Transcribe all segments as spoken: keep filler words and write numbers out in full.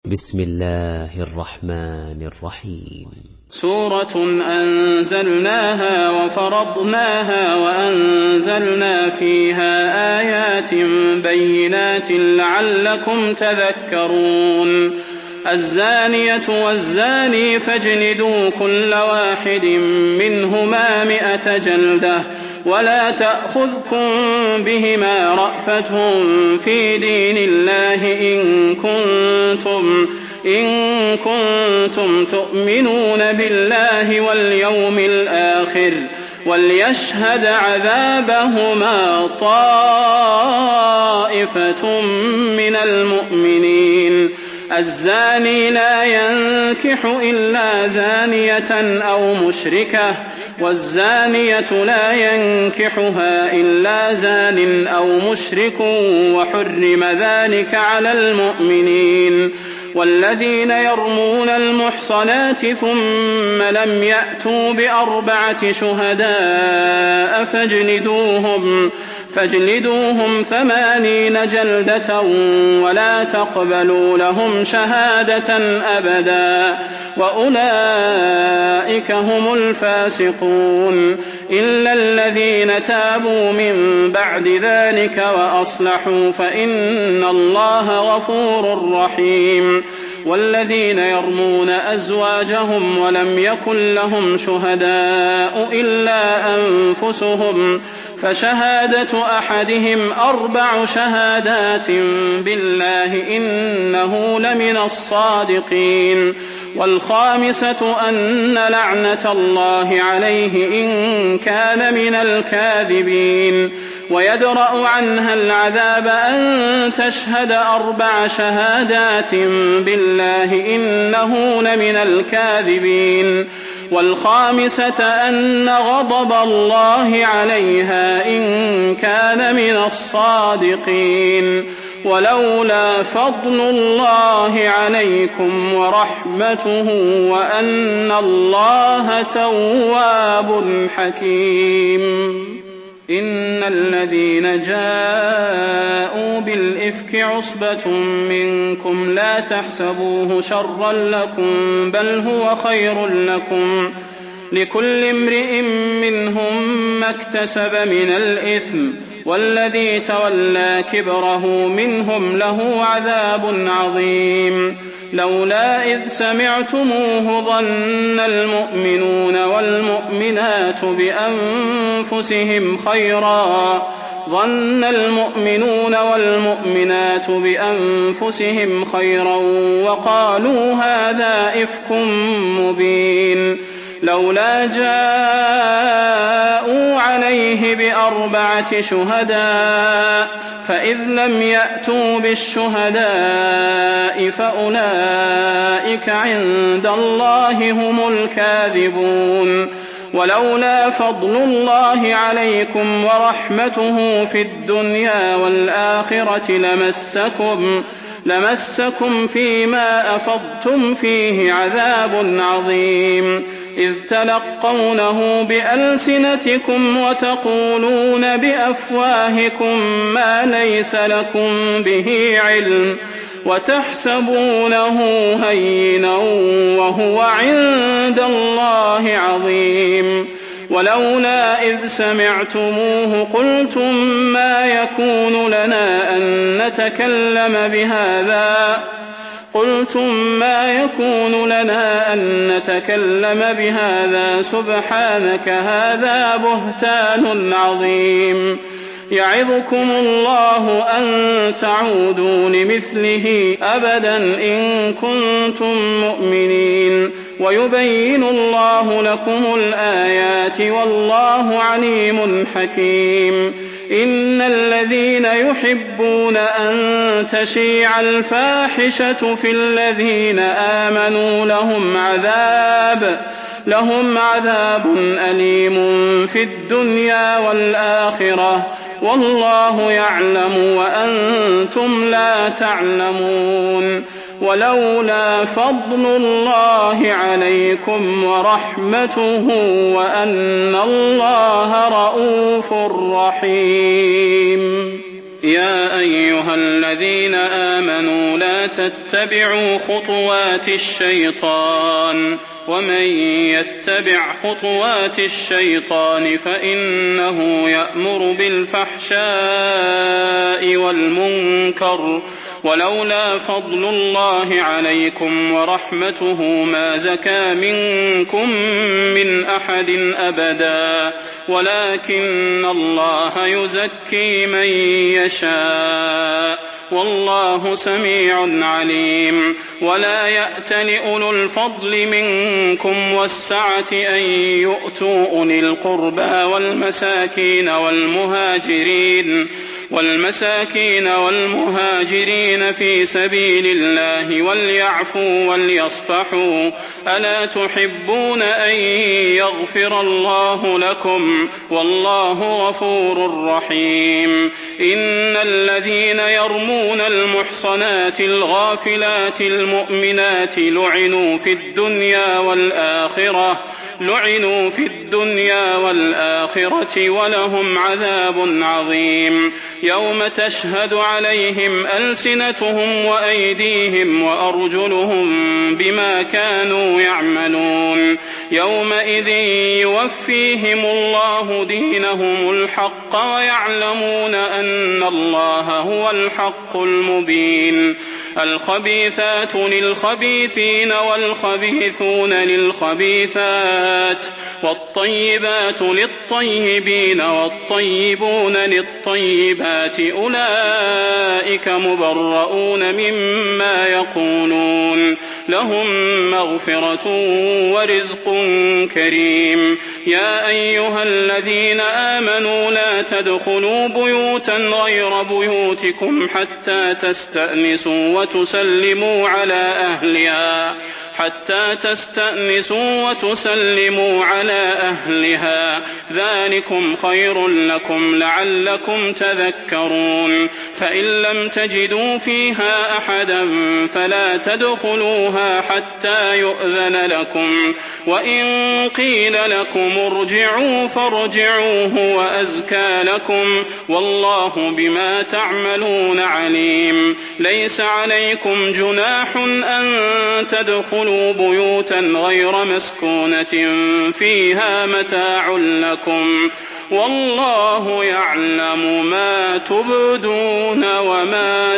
بسم الله الرحمن الرحيم. سورة أنزلناها وفرضناها وأنزلنا فيها آيات بينات لعلكم تذكرون. الزانية والزاني فاجلدوا كل واحد منهما مئة جلدة ولا تأخذكم بهما رأفة في دين الله إن كنتم إن كنتم تؤمنون بالله واليوم الآخر وليشهد عذابهما طائفة من المؤمنين. الزاني لا ينكح إلا زانية أو مشركة والزانية لا ينكحها إلا زان أو مشرك وحرم ذلك على المؤمنين. والذين يرمون المحصنات ثم لم يأتوا بأربعة شهداء فاجلدوهم فاجلدوهم ثمانين جلدة ولا تقبلوا لهم شهادة أبدا وأولئك هم الفاسقون. إلا الذين تابوا من بعد ذلك وأصلحوا فإن الله غفور رحيم. والذين يرمون أزواجهم ولم يكن لهم شهداء إلا أنفسهم فشهادة أحدهم أربع شهادات بالله إنه لمن الصادقين. والخامسة أن لعنة الله عليه إن كان من الكاذبين. ويدرأ عنها العذاب أن تشهد أربع شهادات بالله إنه لمن الكاذبين. والخامسة أن غضب الله عليها إن كان من الصادقين. ولولا فضل الله عليكم ورحمته وأن الله تواب حكيم. إن الذين جاءوا بالإفك عصبة منكم لا تحسبوه شرا لكم بل هو خير لكم لكل امرئ منهم ما اكتسب من الإثم والذي تولى كبره منهم له عذاب عظيم. لولا إذ سمعتموه ظن المؤمنون والمؤمنات بأنفسهم خيرا ظن المؤمنون والمؤمنات بأنفسهم خيرا وقالوا هذا إفك مبين. لولا جاءوا عليه بأربعة شهداء فإذ لم يأتوا بالشهداء فأولئك عند الله هم الكاذبون. ولولا فضل الله عليكم ورحمته في الدنيا والآخرة لمسكم لمسكم فيما أفضتم فيه عذاب عظيم. إذ تلقونه بألسنتكم وتقولون بأفواهكم ما ليس لكم به علم وتحسبونه هينا وهو عند الله عظيم. ولولا إذ سمعتموه قلتم ما يكون لنا أن نتكلم بهذا قلتم ما يكون لنا أن نتكلم بهذا سبحانك هذا بهتان عظيم. يعظكم الله أن تعودوا لمثله أبدا إن كنتم مؤمنين. ويبين الله لكم الآيات والله عليم حكيم. إن الذين يحبون أن تشيع الفاحشة في الذين آمنوا لهم عذاب لهم عذاب أليم في الدنيا والآخرة والله يعلم وأنتم لا تعلمون. ولولا فضل الله عليكم ورحمته وأن الله رءوف رحيم. يا أيها الذين آمنوا لا تتبعوا خطوات الشيطان ومن يتبع خطوات الشيطان فإنه يأمر بالفحشاء والمنكر ولولا فضل الله عليكم ورحمته ما زكى منكم من أحد أبدا ولكن الله يزكي من يشاء والله سميع عليم ولا يأتل أولو الفضل منكم والسعة أن يؤتوا أولي القربى والمساكين والمهاجرين والمساكين والمهاجرين في سبيل الله وليعفوا وليصفحوا ألا تحبون أن يغفر الله لكم والله غفور رحيم إن الذين يرمون المحصنات الغافلات المؤمنات لعنوا في الدنيا والآخرة لعنوا في الدنيا والآخرة ولهم عذاب عظيم يوم تشهد عليهم ألسنتهم وأيديهم وأرجلهم بما كانوا يعملون يومئذ يوفيهم الله دينهم الحق ويعلمون أن الله هو الحق المبين الخبيثات للخبيثين والخبيثون للخبيثات والطيبات للطيبين والطيبون للطيبات أولئك مبرؤون مما يقولون لهم مغفرة ورزق كريم يا أيها الذين آمنوا لا تدخلوا بيوتا غير بيوتكم حتى تستأنسوا وتسلموا على أهلها حتى تستأنسوا وتسلموا على أهلها ذلكم خير لكم لعلكم تذكرون فإن لم تجدوا فيها أحدا فلا تدخلوها حتى يؤذن لكم وإن قيل لكم ارجعوا فارجعوا هو أزكى لكم والله بما تعملون عليم ليس عليكم جناح أن تدخلوا بيوتا غير مسكونة فيها متاع لكم والله يعلم ما تبدون وما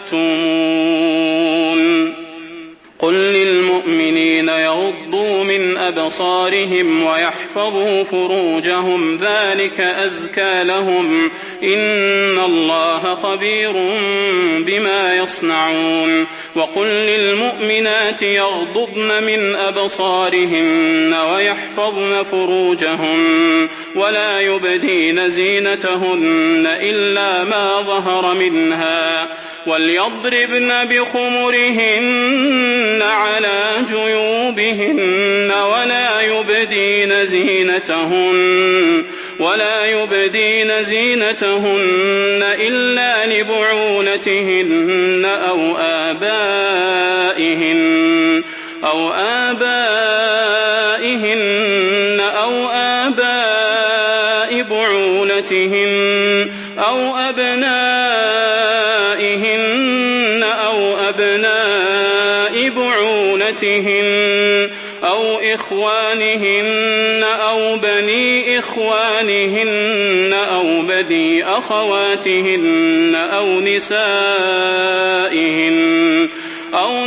تكتمون قل للمؤمنين يغضوا من أبصارهم ويحفظوا فروجهم ذلك أزكى لهم إن الله خبير بما يصنعون وقل للمؤمنات يغضضن من أبصارهن ويحفظن فروجهن ولا يبدين زينتهن إلا ما ظهر منها وليضربن بخمرهن على جيوبهن ولا يبدين زينتهن ولا يبدين زينتهن إلا لبعولتهن أو آبائهن أو آبائهن أو آباء بعولتهن أو أبنائهن أو أبناء بعولتهن أو إخوانهن أو بني إخوانهن أو بني أخواتهن أو نسائهن أو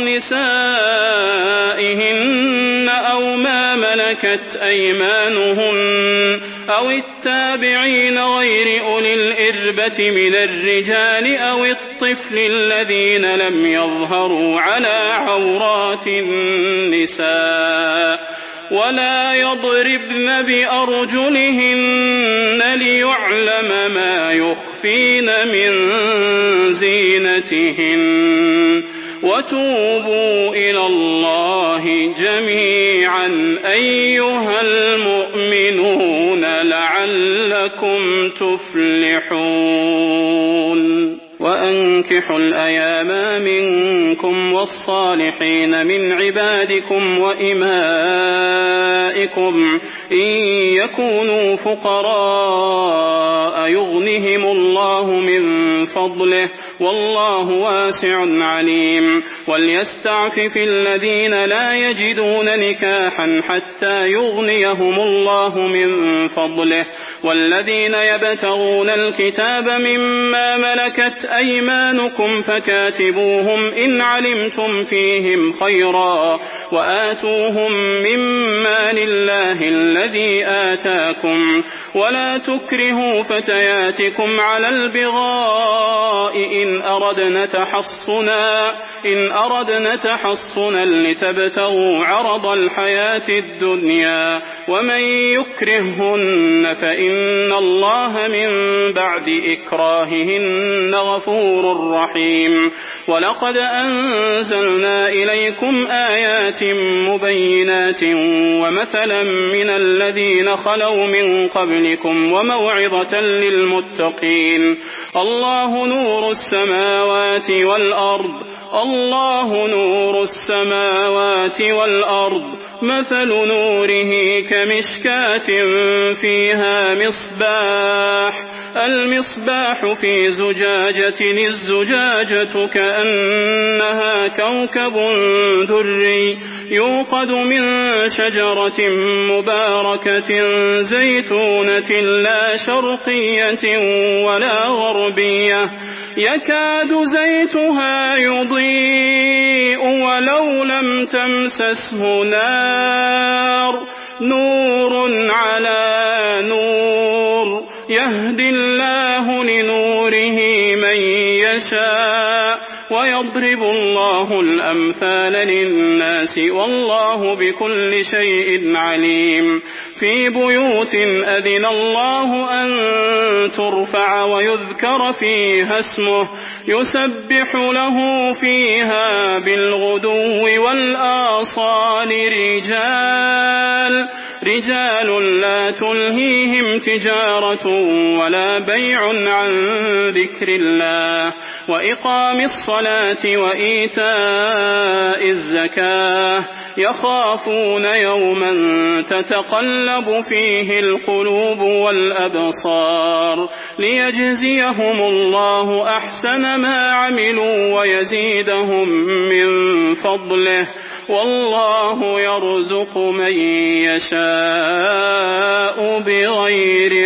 نسائهن أو ما ملكت أيمانهن أو التابعين غير أولي الإربة من الرجال أو الطفل الذين لم يظهروا على عورات النساء ولا يضربن بأرجلهن ليعلم ما يخفين من زينتهن وتوبوا إلى الله جميعا أيها المؤمنون لعلكم تفلحون وأنكحوا وأنكحوا الأيام منكم والصالحين من عبادكم وإمائكم إن يكونوا فقراء يغنهم الله من فضله والله واسع عليم وليستعفف الذين لا يجدون نكاحا حتى يغنيهم الله من فضله والذين يبتغون الكتاب مما ملكت أيمانكم فكاتبوهم إن علمتم فيهم خيرا وآتوهم مما لله الذي آتاكم ولا تكرهوا فتياتكم على البغاء إن أردنا تحصنا إن أردنا تحصنا لتبتغوا عرض الحياة الدنيا ومن يكرههن فإن الله من بعد إكراههن غفور رحيم ولقد أنزلنا إليكم آيات مبينات ومثلا من الذين خلوا من قبلكم وموعظة للمتقين الله نور السماوات والأرض الله نور السماوات والأرض مثل نوره كمشكاة فيها مصباح المصباح في زجاجة الزجاجة كأنها كوكب دري يوقد من شجرة مباركة زيتونة لا شرقية ولا غربية يكاد زيتها يضيء ولو لم تمسسه نار نور على نور يهدي الله لنوره من يشاء ويضرب الله الأمثال للناس والله بكل شيء عليم في بيوت أذن الله أن ترفع ويذكر فيها اسمه يسبح له فيها بالغدو والآصال رجال رجال لا تلهيهم تجارة ولا بيع عن ذكر الله وإقام الصلاة وإيتاء الزكاة يخافون يوما تتقلب فيه القلوب والأبصار ليجزيهم الله أحسن ما عملوا ويزيدهم من فضله والله يرزق من يشاء بغير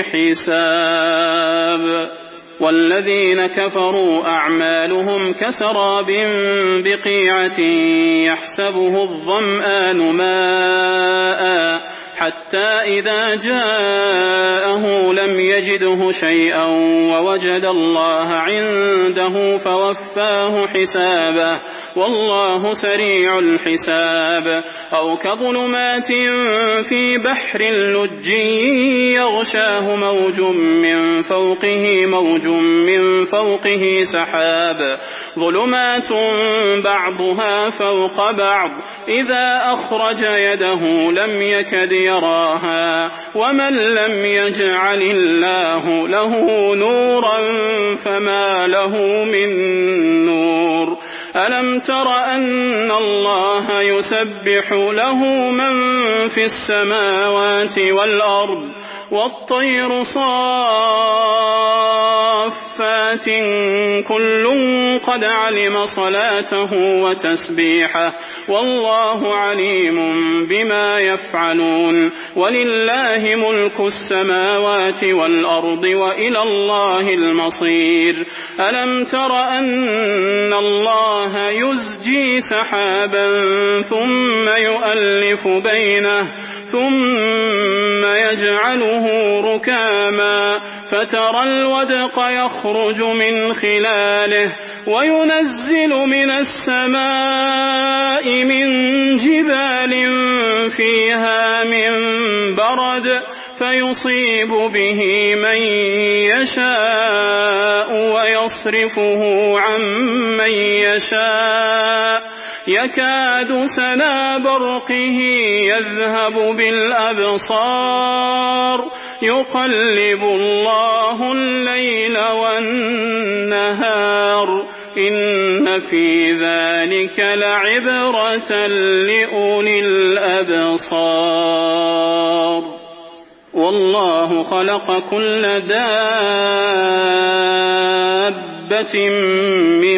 حساب والذين كفروا أعمالهم كسراب بقيعة يحسبه الظمآن ماء حتى إذا جاءه لم يجده شيئا ووجد الله عنده فوفاه حسابه والله سريع الحساب أو كظلمات في بحر لج يغشاه موج من فوقه موج من فوقه سحاب ظلمات بعضها فوق بعض إذا أخرج يده لم يكد يراها ومن لم يجعل الله له نورا فما له من نور ألم تر أن الله يسبح له من في السماوات والأرض والطير صافات كل قد علم صلاته وتسبيحه والله عليم بما يفعلون ولله ملك السماوات والأرض وإلى الله المصير ألم تر أن الله يزجي سحابا ثم يؤلف بينه ثم يجعله ركاما فترى الودق يخرج من خلاله وينزل من السماء من جبال فيها من برد فيصيب به من يشاء ويصرفه عن من يشاء يكاد سنا برقه يذهب بالأبصار يقلب الله الليل والنهار إن في ذلك لعبرة لأولي الأبصار والله خلق كل دابة من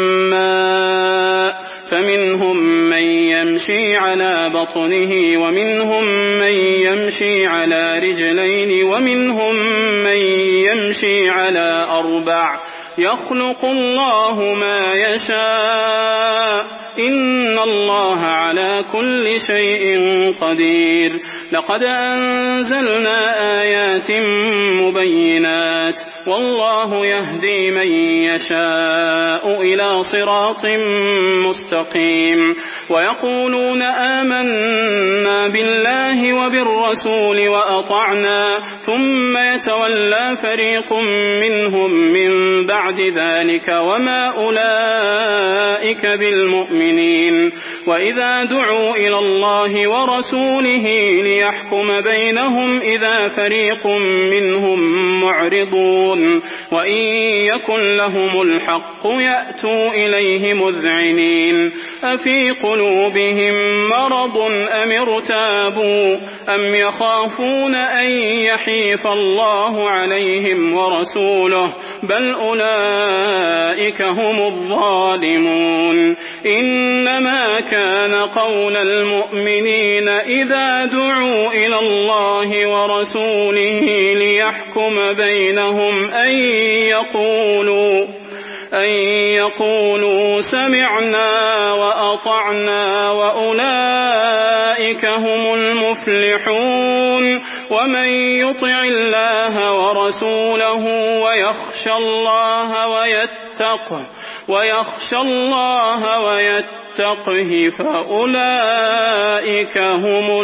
ماء فمنهم من يمشي على بطنه ومنهم من يمشي على رجلين ومنهم من يمشي على أربع يخلق الله ما يشاء إن الله على كل شيء قدير لقد أنزلنا آيات مبينات والله يهدي من يشاء إلى صراط مستقيم ويقولون آمنا بالله وبالرسول وأطعنا ثم يتولى فريق منهم من بعد ذلك وما أولئك بالمؤمنين وإذا دعوا إلى الله ورسوله ليحكم بينهم إذا فريق منهم معرضون وإن يكن لهم الحق يأتوا إليه مذعنين أفي قلوبهم مرض أم ارتابوا أم يخافون أن يحيف الله عليهم ورسوله بل أولئك هم الظالمون إنما كان قول المؤمنين إذا دعوا إلى الله ورسوله ليحكم بينهم أن يقولوا أن يقولوا سمعنا وأطعنا وأولئك هم المفلحون ومن يطع الله ورسوله ويخشى الله ويتقه ويخشى الله ويتقه فأولئك هم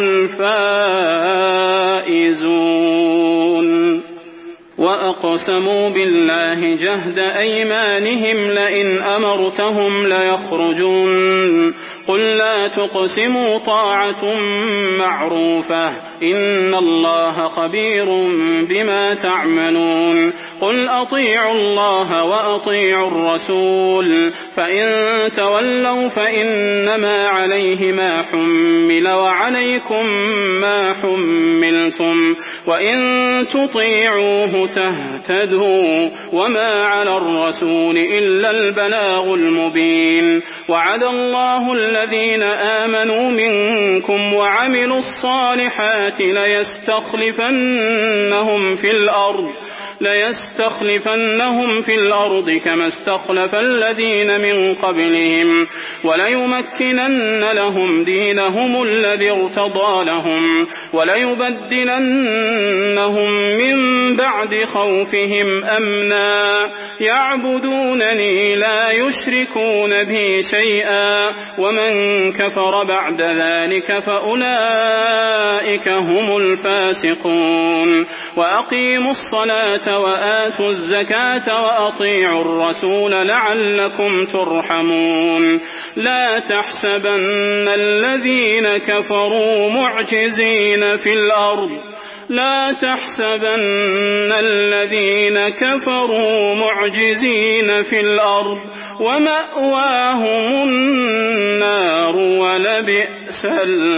الفائزون وأقسموا بالله جهد أيمانهم لئن أمرتهم ليخرجون قل لا تقسموا طاعة معروفة إن الله خبير بما تعملون قل أطيعوا الله وأطيعوا الرسول فإن تولوا فإنما عليه ما حمل وعليكم ما حملتم وإن تطيعوه تهتدوا وما على الرسول إلا البلاغ المبين وعد الله الذين آمنوا منكم وعملوا الصالحات ليستخلفنهم في الأرض ليستخلفنهم في الأرض كما استخلف الذين من قبلهم وليمكنن لهم دينهم الذي ارتضى لهم وليبدلنهم من بعد خوفهم أمنا يعبدونني لا يشركون بي شيئا ومن كفر بعد ذلك فأولئك هم الفاسقون وأقيموا الصلاة وآتوا الزكاة وأطيعوا الرسول لعلكم ترحمون لا تحسبن الذين كفروا معجزين في الأرض لا تحسبن الذين كفروا معجزين في الأرض ومأواهم النار ولبئس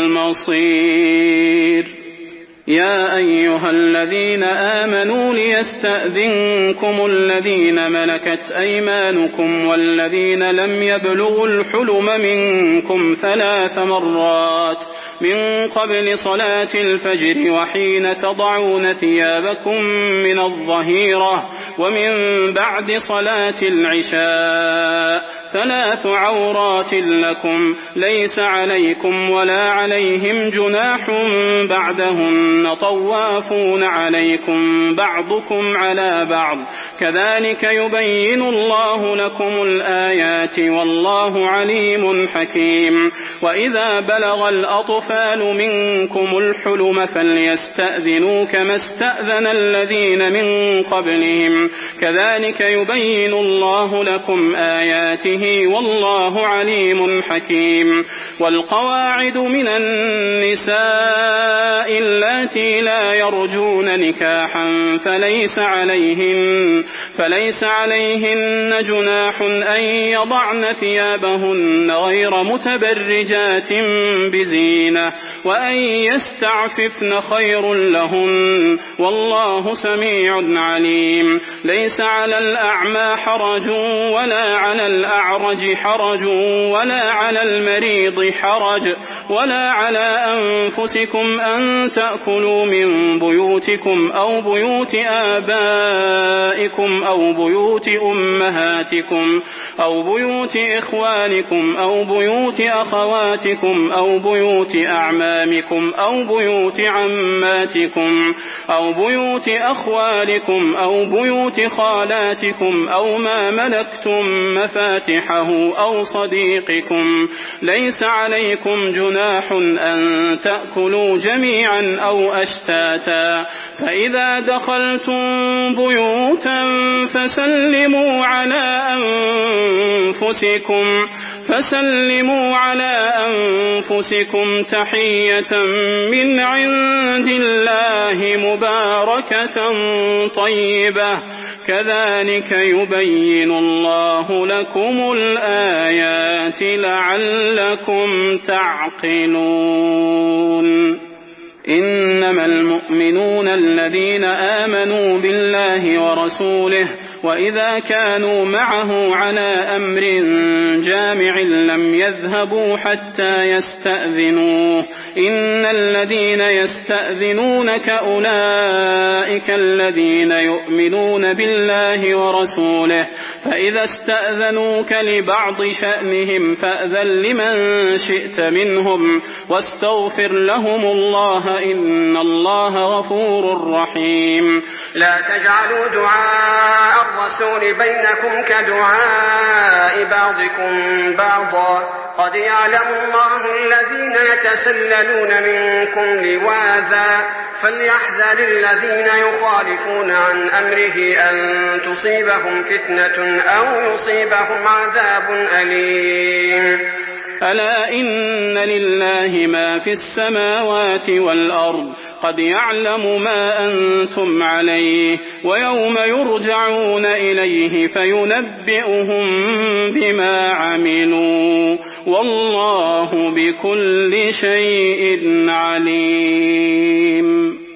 المصير يا أيها الذين آمنوا ليستأذنكم الذين ملكت أيمانكم والذين لم يبلغوا الحلم منكم ثلاث مرات من قبل صلاة الفجر وحين تضعون ثيابكم من الظهيرة ومن بعد صلاة العشاء ثلاث عورات لكم ليس عليكم ولا عليهم جناح بعدهن طوافون عليكم بعضكم على بعض كذلك يبين الله لكم الآيات والله عليم حكيم وإذا بلغ الأطفال الأطفال منكم الحلم فليستأذنوا كما استأذن الذين من قبلهم كذلك يبين الله لكم آياته والله عليم حكيم والقواعد من النساء اللاتي لا يرجون نكاحا فليس عليهن, فليس عليهن جناح أن يضعن ثيابهن غير متبرجات بزينة وأن يستعففن خير لهن والله سميع عليم ليس على الأعمى حرج ولا على الأعرج حرج ولا على المريض حرج ولا على أنفسكم أن تأكلوا من بيوتكم أو بيوت آبائكم أو بيوت أمهاتكم أو بيوت إخوانكم أو بيوت أخواتكم أو بيوت أعمامكم أو بيوت عماتكم أو بيوت أخوالكم أو بيوت خالاتكم أو ما ملكتم مفاتحه أو صديقكم ليس عليكم جناح أن تأكلوا جميعا أو أشتاتا فإذا دخلتم بيوتا فسلموا على أنفسكم فسلموا على أنفسكم تحية من عند الله مباركة طيبة كذلك يبين الله لكم الآيات لعلكم تعقلون إنما المؤمنون الذين آمنوا بالله ورسوله وإذا كانوا معه على أمر جامع لم يذهبوا حتى يستأذنوه إن الذين يستأذنونك أولئك الذين يؤمنون بالله ورسوله فإذا استأذنوك لبعض شأنهم فأذن لمن شئت منهم واستغفر لهم الله إن الله غفور رحيم لا تجعلوا دعاء الرسول بينكم كدعاء بعضكم بعضا قد يعلم الله الذين يتسللون منكم لواذا فليحذر الذين يخالفون عن أمره أن تصيبهم فتنة أو يصيبهم عذاب أليم ألا إن لله ما في السماوات والأرض قد يعلم ما أنتم عليه ويوم يرجعون إليه فينبئهم بما عملوا والله بكل شيء عليم.